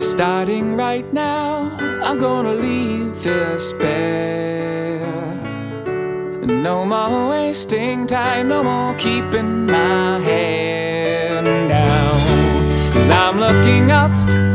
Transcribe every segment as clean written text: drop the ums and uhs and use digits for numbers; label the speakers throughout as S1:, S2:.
S1: Starting right now, I'm gonna leave this bed. No more wasting time, no more keeping my head down. 'Cause I'm looking up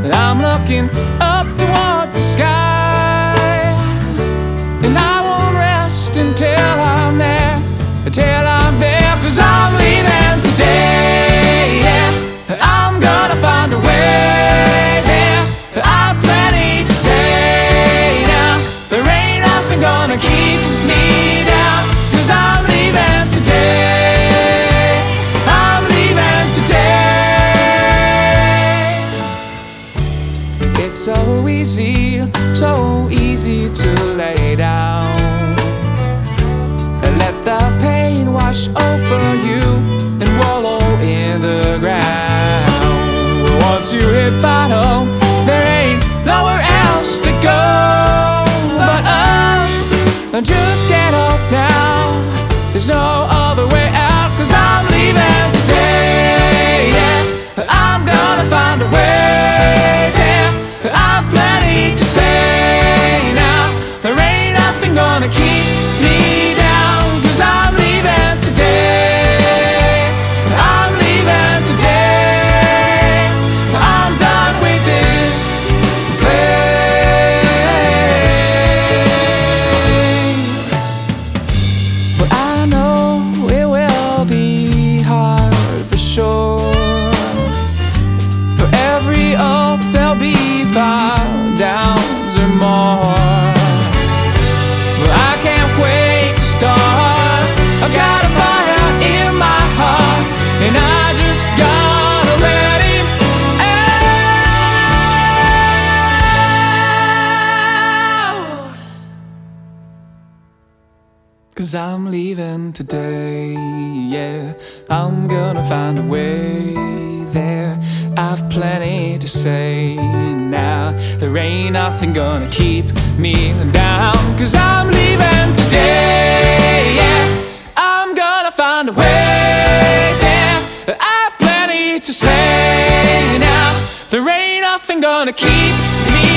S1: towards the sky. And I won't rest until I'm there, 'cause I'm leaving today, yeah. I'm gonna find a way there. I've plenty to say now. There ain't nothing gonna keep me down, 'cause I'm leaving today. I'm leaving today. It's so easy to lay down. Let the pain wash over you and wallow in the ground. Once you hit bottom, there ain't nowhere else to go but up. And just get up now, there's no other way out, 'cause I'm leaving today, yeah. I'm gonna find a way there. I've plenty to say now. There ain't nothing gonna keep me down, 'cause I'm leaving today. I'm leaving today. I'm done with this place. But I know it will be hard for sure. For every up there'll be 5 downs or more. But I can't wait to start. I've got a fire in my heart, and I just gotta let it out. 'Cause I'm leaving today, yeah. I'm gonna find a way there. I've plenty to say now. There ain't nothing gonna keep me down, 'cause I'm leaving today, yeah. I'm gonna find a way there. I've plenty to say now. There ain't nothing gonna keep me